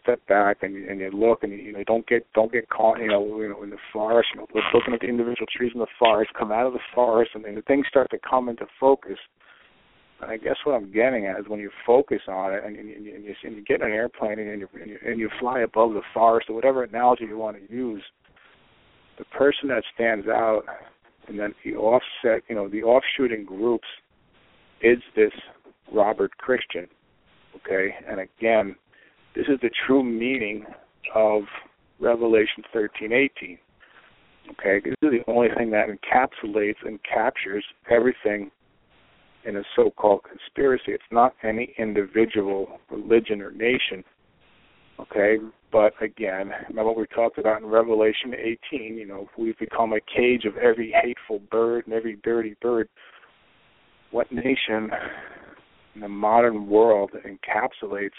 look and you don't get caught, in the forest, looking at the individual trees in the forest, come out of the forest, and then the things start to come into focus. And I guess what I'm getting at is when you focus on it and you get in an airplane and you fly above the forest, or whatever analogy you want to use, the person that stands out, and then the offset, the offshooting groups, is this Robert Christian, okay? And again, this is the true meaning of Revelation 13:18, okay? This is the only thing that encapsulates and captures everything in a so-called conspiracy. It's not any individual religion or nation, okay? But again, remember what we talked about in Revelation 18, we've become a cage of every hateful bird and every dirty bird. What nation in the modern world encapsulates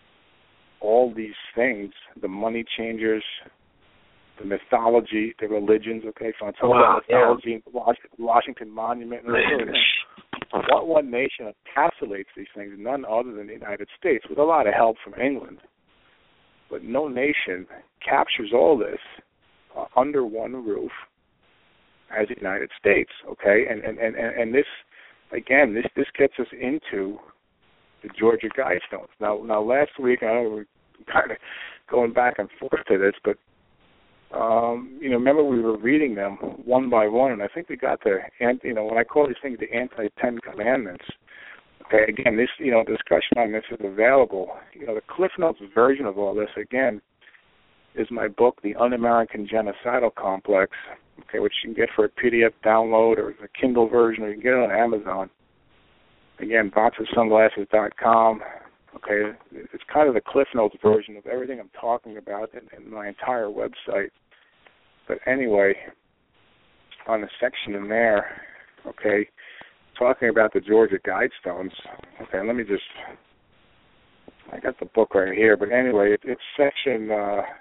all these things, the money changers, the mythology, the religions, okay? So I'm talking about mythology, Washington Monument, and everything. What one nation encapsulates these things? None other than the United States, with a lot of help from England. But no nation captures all this under one roof as the United States, okay? And this, again, this gets us into the Georgia Guidestones. Now last week, I know we're kind of going back and forth to this, but remember we were reading them one by one, and I think we got the, when I call these things the anti-10 commandments. Okay, again, this, discussion on this is available. The Cliff Notes version of all this, again, is my book, The Un-American Genocidal Complex, okay, which you can get for a PDF download or a Kindle version, or you can get it on Amazon. Again, boxofsunglasses.com. Okay, it's kind of the Cliff Notes version of everything I'm talking about in my entire website. But anyway, on the section in there, okay, talking about the Georgia Guidestones. Okay, let me just, I got the book right here, but anyway, it's section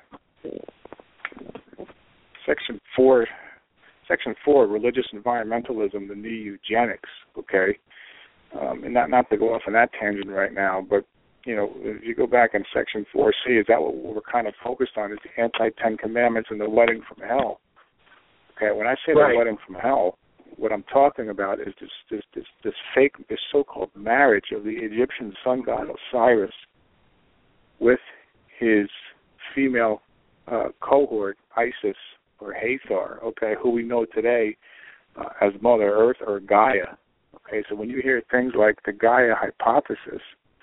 4, Religious Environmentalism, the New Eugenics, okay? And not to go off on that tangent right now, but, if you go back in section 4C, is that what we're kind of focused on, is the anti-10 commandments and the wedding from hell. Okay, when I say the wedding from hell, what I'm talking about is this so-called marriage of the Egyptian sun god Osiris with his female cohort, Isis or Hathor, okay, who we know today as Mother Earth or Gaia. Okay, so when you hear things like the Gaia hypothesis,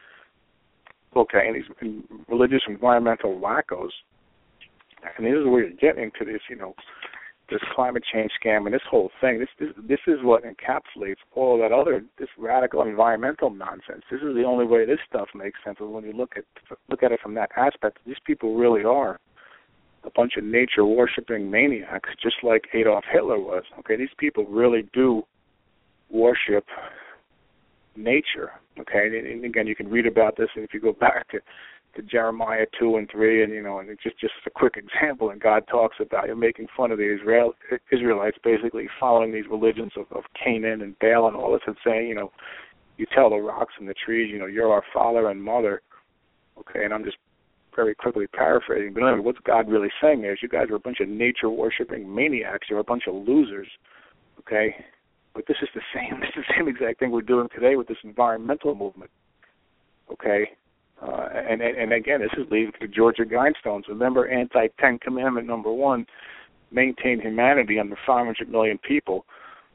okay, and these religious environmental wackos, and this is where you're getting to this, this climate change scam and this whole thing. This is what encapsulates all that other, this radical environmental nonsense. This is the only way this stuff makes sense. When you look at it from that aspect, these people really are a bunch of nature-worshipping maniacs, just like Adolf Hitler was. Okay, these people really do worship nature. Okay, and again, you can read about this, and if you go back to Jeremiah 2 and 3, and and it's just a quick example, and God talks about making fun of the Israelites, basically following these religions of Canaan and Baal and all this, and saying, you tell the rocks and the trees, you're our father and mother. Okay, and I'm just very quickly paraphrasing, but anyway, what's God really saying is, you guys are a bunch of nature-worshipping maniacs. You're a bunch of losers. Okay, but this is the same exact thing we're doing today with this environmental movement. Okay. And again, this is leading to the Georgia Guidestones. Remember, anti-10 commandment number 1, maintain humanity under 500 million people.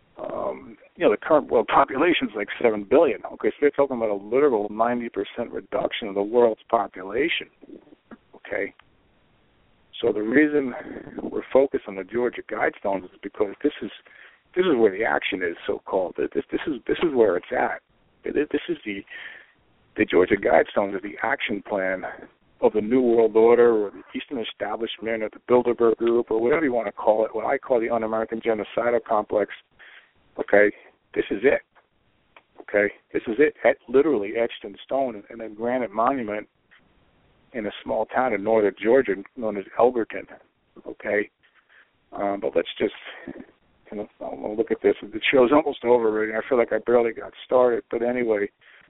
The current world population is like 7 billion. Okay, so they're talking about a literal 90% reduction of the world's population. Okay, so the reason we're focused on the Georgia Guidestones is because this is where the action is, so-called. This is where it's at. This is the Georgia Guidestones are the action plan of the New World Order or the Eastern Establishment or the Bilderberg Group or whatever you want to call it, what I call the Un-American Genocidal Complex. Okay, this is it. Okay, this is it, literally etched in stone in a granite monument in a small town in northern Georgia known as Elberton. Okay, but let's just I'll look at this. The show's almost over already. I feel like I barely got started, but anyway.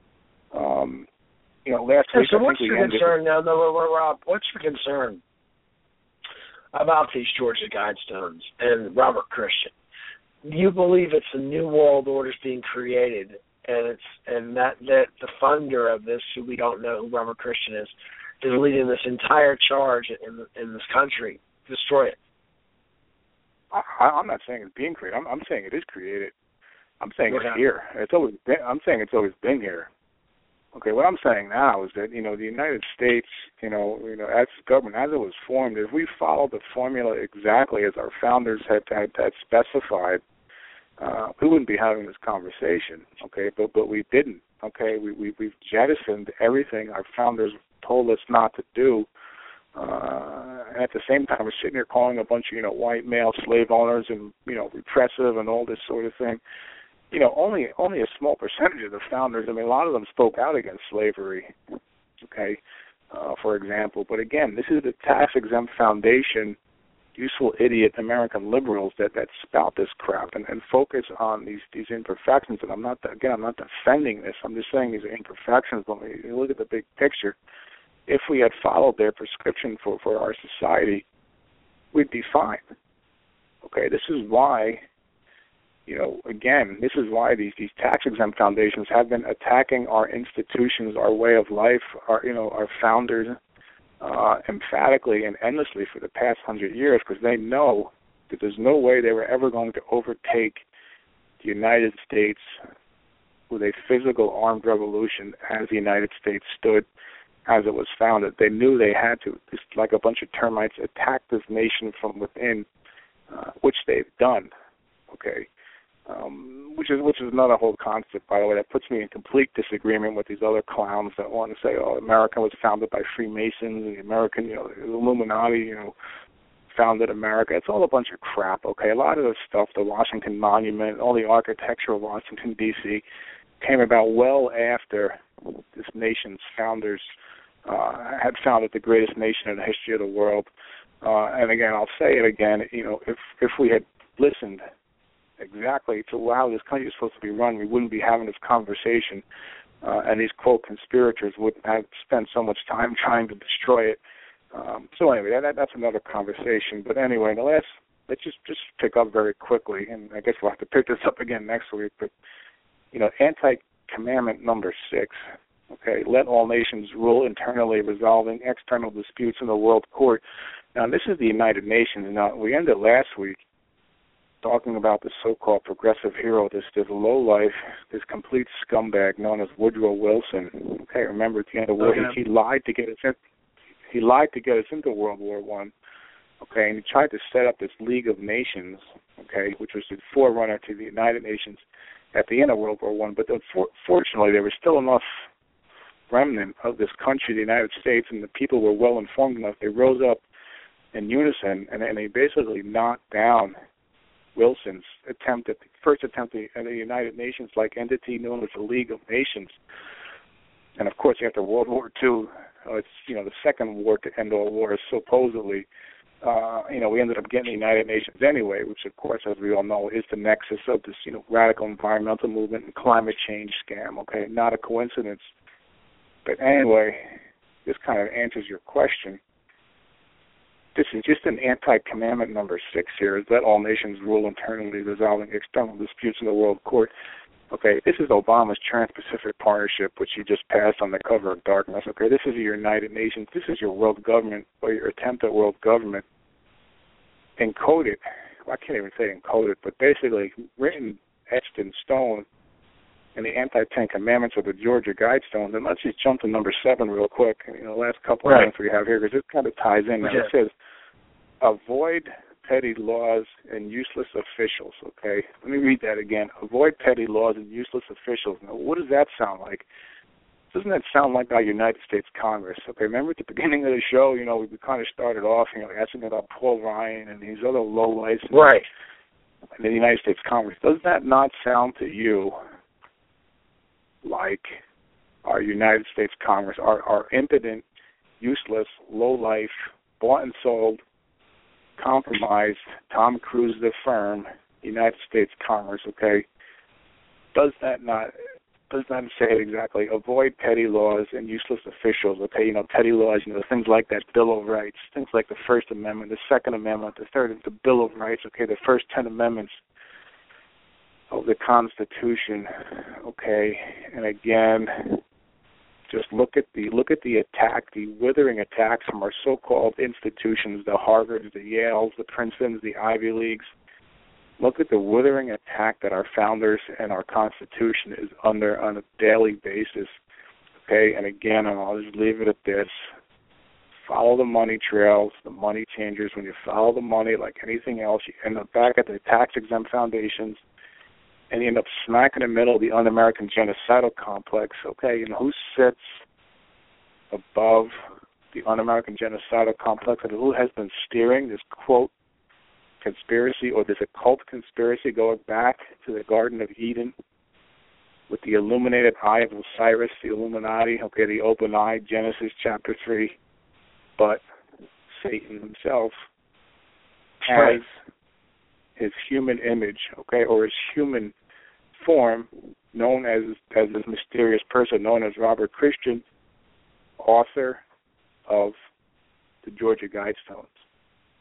Last week. So what's your concern now, Rob? What's your concern about these Georgia Guidestones and Robert Christian? You believe it's a new world order being created, and that the funder of this, who we don't know who Robert Christian is leading this entire charge in this country to destroy it. I'm not saying it's being created. I'm saying it is created. I'm saying it's here. I'm saying it's always been here. Okay, what I'm saying now is that, the United States, as government, as it was formed, if we followed the formula exactly as our founders had specified, we wouldn't be having this conversation, okay, but we didn't, okay, we've jettisoned everything our founders told us not to do, and at the same time we're sitting here calling a bunch of, white male slave owners and, repressive and all this sort of thing. Only a small percentage of the founders, a lot of them spoke out against slavery, okay, for example. But again, this is the tax-exempt foundation, useful idiot American liberals that spout this crap and focus on these imperfections. And I'm not defending this. I'm just saying these are imperfections. But when you look at the big picture, if we had followed their prescription for our society, we'd be fine. Okay, this is why, again, this is why these tax-exempt foundations have been attacking our institutions, our way of life, our founders, emphatically and endlessly for the past 100 years, because they know that there's no way they were ever going to overtake the United States with a physical armed revolution as the United States stood as it was founded. They knew they had to, just like a bunch of termites, attack this nation from within, which they've done, okay? Which is another whole concept, by the way, that puts me in complete disagreement with these other clowns that want to say, America was founded by Freemasons, and the American, the Illuminati, founded America. It's all a bunch of crap, okay? A lot of this stuff, the Washington Monument, all the architecture of Washington, D.C., came about well after this nation's founders had founded the greatest nation in the history of the world. And again, I'll say it again, if we had listened exactly to how this country is supposed to be run, we wouldn't be having this conversation, and these, quote, conspirators wouldn't have spent so much time trying to destroy it. So anyway, that's another conversation. But anyway, let's just pick up very quickly, and I guess we'll have to pick this up again next week, but, anti-commandment number 6, okay, let all nations rule internally, resolving external disputes in the world court. Now, this is the United Nations. Now, we ended last week talking about the so-called progressive hero, this lowlife, this complete scumbag known as Woodrow Wilson. Okay, remember at the end of the war, he lied to get us in. He lied to get us into World War I. Okay, and he tried to set up this League of Nations, okay, which was the forerunner to the United Nations at the end of World War I. But unfortunately, there was still enough remnant of this country, the United States, and the people were well informed enough. They rose up in unison, and they basically knocked down Wilson's first attempt at a United Nations-like entity known as the League of Nations. And of course, after World War II, it's the second war to end all wars. Supposedly, we ended up getting the United Nations anyway, which of course, as we all know, is the nexus of this radical environmental movement and climate change scam. Okay, not a coincidence. But anyway, this kind of answers your question. This is just an anti-commandment number 6 here, is let all nations rule internally, resolving external disputes in the world court. Okay, this is Obama's Trans-Pacific Partnership, which he just passed on the cover of Darkness. Okay, this is your United Nations. This is your world government, or your attempt at world government, encoded. Well, I can't even say encoded, but basically written, etched in stone in the anti-10 commandments of the Georgia Guidestones. And let's just jump to number 7 real quick. The last couple of things we have here, because this kind of ties in. Now, it says, avoid petty laws and useless officials, okay? Let me read that again. Avoid petty laws and useless officials. Now, what does that sound like? Doesn't that sound like our United States Congress? Okay, remember at the beginning of the show, we kind of started off, asking about Paul Ryan and these other lowlights. Right. In the United States Congress. Does that not sound to you like our United States Congress, our impotent, useless, lowlife, bought and sold, compromised, Tom Cruise the firm, United States Congress, okay? Does that not say it exactly? Avoid petty laws and useless officials, okay? Petty laws, things like that Bill of Rights, things like the First Amendment, the Second Amendment, the Third, the Bill of Rights, okay? The first 10 amendments of the Constitution, okay? And again, just look at the attack, the withering attacks from our so-called institutions, the Harvards, the Yales, the Princetons, the Ivy Leagues. Look at the withering attack that our founders and our Constitution is under on a daily basis, okay? And again, I'll just leave it at this. Follow the money trails, the money changers. When you follow the money, like anything else, you end up back at the tax-exempt foundations, and you end up smack in the middle of the un-American genocidal complex, okay? Who sits above the un-American genocidal complex, and who has been steering this, quote, conspiracy, or this occult conspiracy going back to the Garden of Eden with the illuminated eye of Osiris, the Illuminati, okay, the open eye, Genesis chapter 3, but Satan himself has his human image, okay, or his human form, known as this mysterious person known as Robert Christian, author of the Georgia Guidestones.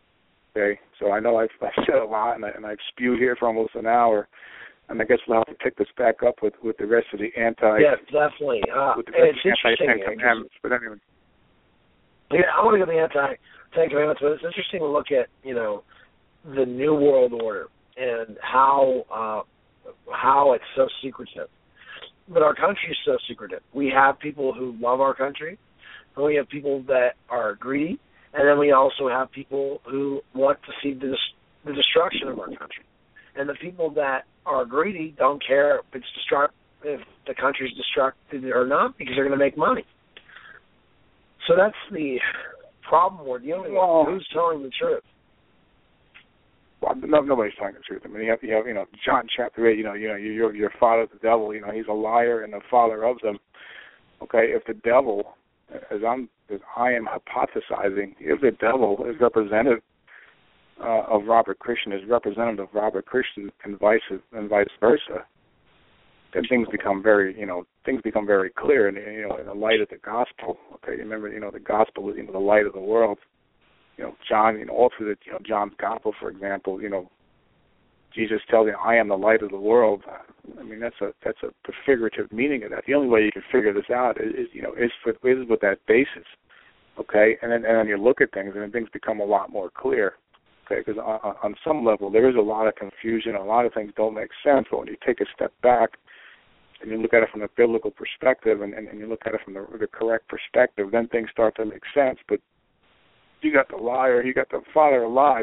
Okay, so I know I've said a lot, and I've spewed here for almost an hour, and I guess we'll have to pick this back up with the rest of the Yeah, definitely. With the rest it's of the interesting. anti-Ten Commandments, but anyway. Yeah, I want to go to the anti-Ten Commandments, but it's interesting to look at, the New World Order and how it's so secretive. But our country is so secretive. We have people who love our country, and we have people that are greedy, and then we also have people who want to see the destruction of our country. And the people that are greedy don't care if the country's destructed or not, because they're going to make money. So that's the problem we're dealing with. Who's telling the truth? Well, nobody's telling the truth. I mean, you have John chapter 8. Your father, the devil. He's a liar and the father of them. Okay, if the devil, as I am hypothesizing, if the devil is representative of Robert Christian, is representative of Robert Christian, and vice versa, then things become very clear in the light of the gospel. Okay, remember, the gospel is the light of the world. John, all through John's gospel, for example, Jesus tells you, "I am the light of the world." I mean, that's a figurative meaning of that. The only way you can figure this out is with that basis. Okay, and then you look at things, and then things become a lot more clear. Okay, because on some level there is a lot of confusion, a lot of things don't make sense. But when you take a step back and you look at it from a biblical perspective, and you look at it from the correct perspective, then things start to make sense. But you got the liar, you got the father of lies.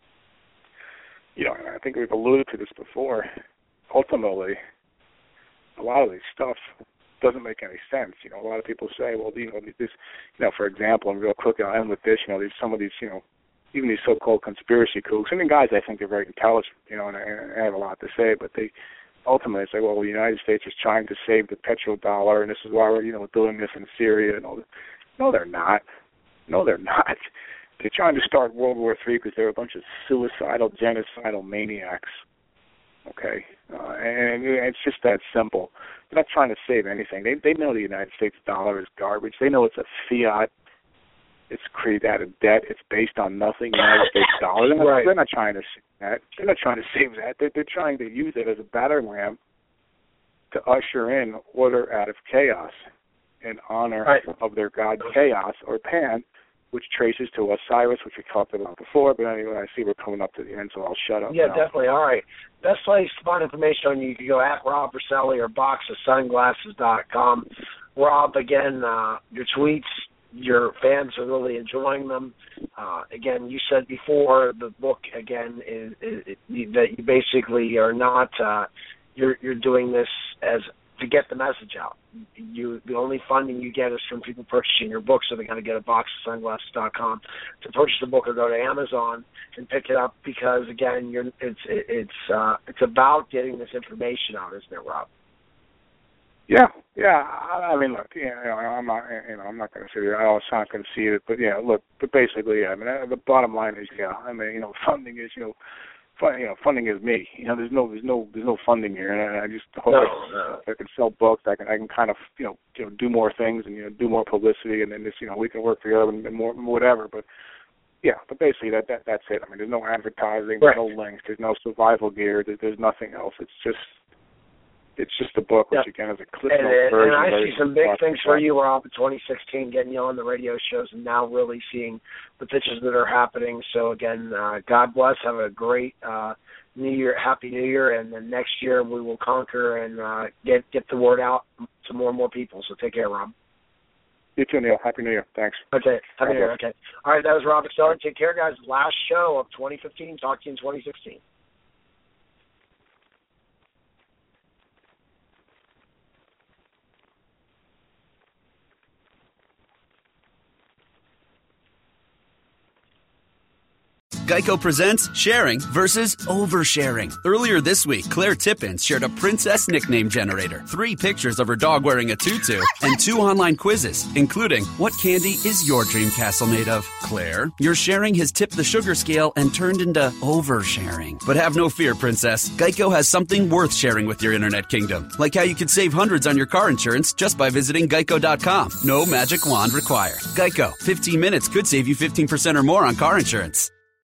I think we've alluded to this before. Ultimately, a lot of this stuff doesn't make any sense. A lot of people say, well, this, for example, and real quick, I'll end with this. Some of these, even these so-called conspiracy kooks, and the guys I think they're very intelligent, and I have a lot to say, but they ultimately say, well, the United States is trying to save the petrodollar, and this is why we're, doing this in Syria and all this. No, they're not. No, they're not. They're trying to start World War III because they're a bunch of suicidal, genocidal maniacs. Okay? And it's just that simple. They're not trying to save anything. They know the United States dollar is garbage. They know it's a fiat. It's created out of debt. It's based on nothing. United States dollar. They're not trying to save that. They're not trying to save that. They're trying to use it as a battering ram to usher in order out of chaos in honor of their god Chaos, or Pan, which traces to Osiris, which we talked about before. But anyway, I see we're coming up to the end, so I'll shut up. Yeah, now. Definitely. All right. Best place to find information on you can go at Rob Verselli or boxofsunglasses.com. Rob, again, your tweets, your fans are really enjoying them. Again, you said before the book, again, is that you basically are not, you're doing this as to get the message out. The only funding you get is from people purchasing your book, so they got to go to boxofsunglasses.com to purchase the book, or go to Amazon and pick it up, because again, it's about getting this information out, isn't it, Rob? Yeah. I mean, look, I'm not going to sit here. I always sound conceited, but look, but basically, I mean, the bottom line is, funding is, funding is me. There's no funding here, and I just hope I can sell books. I can kind of do more things and do more publicity, and then this we can work together and more whatever. But but basically that's it. I mean, there's no advertising, there's no links, there's no survival gear, there's nothing else. It's just a book, which again is a clip note version. And I see some big things for you, Rob, in 2016, getting you on the radio shows and now really seeing the pitches that are happening. So again, God bless. Have a great New Year, Happy New Year, and then next year we will conquer and get the word out to more and more people. So take care, Rob. You too, Neil. Happy New Year. Thanks. Okay. Happy New Year. Okay. All right, that was Rob Verselli. Take care, guys. Last show of 2015. Talk to you in 2016. Geico presents sharing versus oversharing. Earlier this week, Claire Tippins shared a princess nickname generator, 3 pictures of her dog wearing a tutu, and 2 online quizzes, including what candy is your dream castle made of? Claire, your sharing has tipped the sugar scale and turned into oversharing. But have no fear, princess. Geico has something worth sharing with your internet kingdom, like how you could save hundreds on your car insurance just by visiting geico.com. No magic wand required. Geico, 15 minutes could save you 15% or more on car insurance.